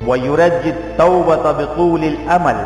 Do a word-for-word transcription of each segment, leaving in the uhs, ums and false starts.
ويرجي التوبة بطول الأمل.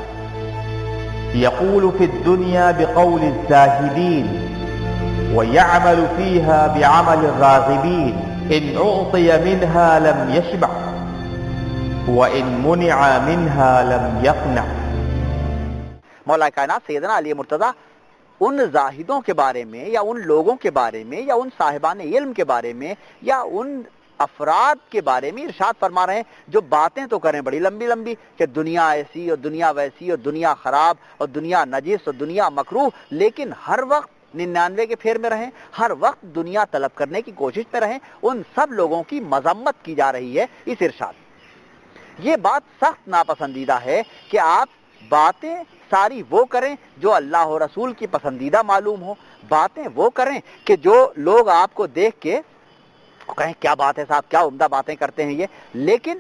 يقول في الدنيا بقول الزاهدين ويعمل فيها بعمل الراغبين. إن أعطي منها لم يشبع وإن منع منها لم يقنع. مولا کائنات سیدنا علی مرتضیٰ ان زاہدوں کے بارے میں یا ان لوگوں کے بارے میں یا ان صاحبان علم کے بارے میں یا ان افراد کے بارے میں ارشاد فرما رہے ہیں جو باتیں تو کریں بڑی لمبی لمبی کہ دنیا ایسی اور دنیا ویسی اور دنیا خراب اور دنیا نجس اور دنیا مکروہ، لیکن ہر وقت ننانوے کے پھیر میں رہیں، ہر وقت دنیا طلب کرنے کی کوشش میں رہیں. ان سب لوگوں کی مذمت کی جا رہی ہے اس ارشاد. یہ بات سخت ناپسندیدہ ہے کہ آپ باتیں ساری وہ کریں جو اللہ و رسول کی پسندیدہ معلوم ہو، باتیں وہ کریں کہ جو لوگ آپ کو دیکھ کے کہیں کیا بات ہے صاحب، کیا عمدہ باتیں کرتے ہیں یہ، لیکن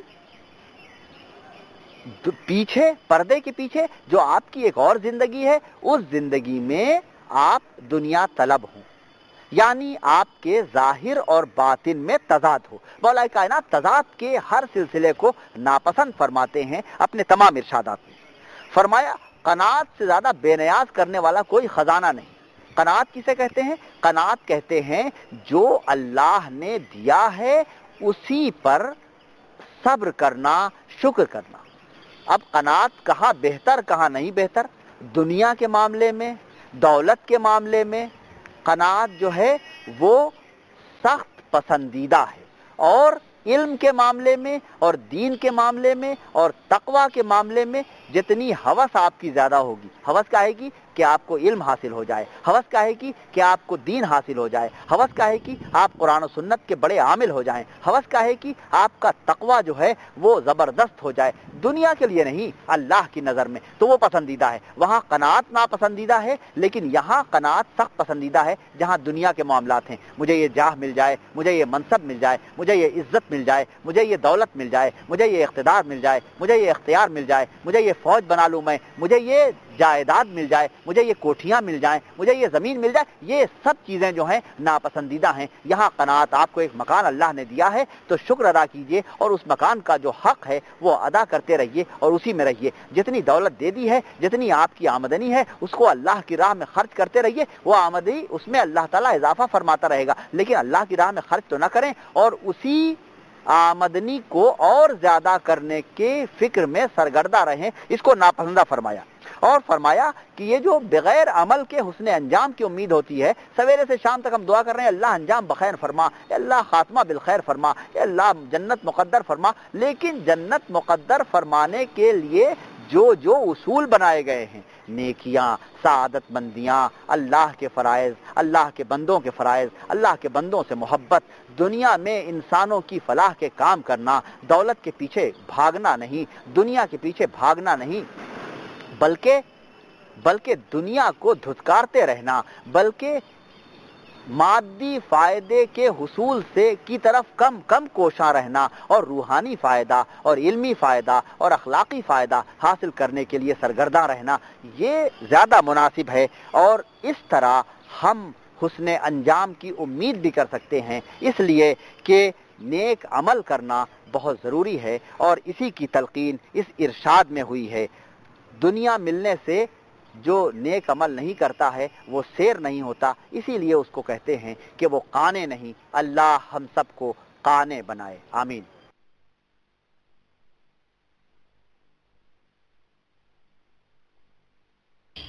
پیچھے پردے کے پیچھے جو آپ کی ایک اور زندگی ہے، اس زندگی میں آپ دنیا طلب ہوں، یعنی آپ کے ظاہر اور باطن میں تضاد ہو. مولا کائنات تضاد کے ہر سلسلے کو ناپسند فرماتے ہیں اپنے تمام ارشادات میں. فرمایا قناعت سے زیادہ بے نیاز کرنے والا کوئی خزانہ نہیں. قناعت کسے کہتے ہیں؟ قناعت کہتے ہیں جو اللہ نے دیا ہے اسی پر صبر کرنا، شکر کرنا. اب قناعت کہاں بہتر کہاں نہیں بہتر، دنیا کے معاملے میں، دولت کے معاملے میں قناعت جو ہے وہ سخت پسندیدہ ہے، اور علم کے معاملے میں اور دین کے معاملے میں اور تقوی کے معاملے میں جتنی ہوس آپ کی زیادہ ہوگی. ہوس کیا ہے کہ کہ آپ کو علم حاصل ہو جائے، ہوس کیا ہے کہ کہ آپ کو دین حاصل ہو جائے، ہوس کیا ہے کہ آپ قرآن و سنت کے بڑے عامل ہو جائیں، ہوس کیا ہے کہ آپ کا تقوی جو ہے وہ زبردست ہو جائے. دنیا کے لیے نہیں، اللہ کی نظر میں تو وہ پسندیدہ ہے. وہاں قناعت ناپسندیدہ ہے، لیکن یہاں قناعت سخت پسندیدہ ہے جہاں دنیا کے معاملات ہیں. مجھے یہ جاہ مل جائے، مجھے یہ منصب مل جائے، مجھے یہ عزت مل جائے، مجھے یہ دولت مل جائے، مجھے یہ اقتدار مل جائے، مجھے یہ اختیار مل جائے، مجھے یہ فوج بنا لوں میں، مجھے یہ جائیداد مل جائے، مجھے یہ کوٹھیاں مل جائیں، مجھے یہ زمین مل جائے. یہ سب چیزیں جو ہیں ناپسندیدہ ہیں. یہاں قناعت آپ کو ایک مکان اللہ نے دیا ہے تو شکر ادا کیجئے اور اس مکان کا جو حق ہے وہ ادا کرتے رہیے اور اسی میں رہیے. جتنی دولت دے دی ہے، جتنی آپ کی آمدنی ہے، اس کو اللہ کی راہ میں خرچ کرتے رہیے. وہ آمدنی اس میں اللہ تعالیٰ اضافہ فرماتا رہے گا، لیکن اللہ کی راہ میں خرچ تو نہ کریں اور اسی آمدنی کو اور زیادہ کرنے کے فکر میں سرگردہ رہیں. اس کو ناپسندہ فرمایا. اور فرمایا کہ یہ جو بغیر عمل کے حسن انجام کی امید ہوتی ہے، سویرے سے شام تک ہم دعا کر رہے ہیں اللہ انجام بخیر فرما، اے اللہ خاتمہ بالخیر فرما، اے اللہ جنت مقدر فرما، لیکن جنت مقدر فرمانے کے لیے جو جو اصول بنائے گئے ہیں، نیکیاں، سعادت مندیاں، اللہ کے فرائض، اللہ کے بندوں کے فرائض، اللہ کے بندوں سے محبت، دنیا میں انسانوں کی فلاح کے کام کرنا، دولت کے پیچھے بھاگنا نہیں، دنیا کے پیچھے بھاگنا نہیں، بلکہ بلکہ دنیا کو دھتکارتے رہنا، بلکہ مادی فائدے کے حصول سے کی طرف کم کم کوشاں رہنا اور روحانی فائدہ اور علمی فائدہ اور اخلاقی فائدہ حاصل کرنے کے لیے سرگرداں رہنا، یہ زیادہ مناسب ہے. اور اس طرح ہم حسن انجام کی امید بھی کر سکتے ہیں، اس لیے کہ نیک عمل کرنا بہت ضروری ہے اور اسی کی تلقین اس ارشاد میں ہوئی ہے. دنیا ملنے سے جو نیک عمل نہیں کرتا ہے وہ سیر نہیں ہوتا، اسی لیے اس کو کہتے ہیں کہ وہ قانے نہیں. اللہ ہم سب کو قانے بنائے، آمین.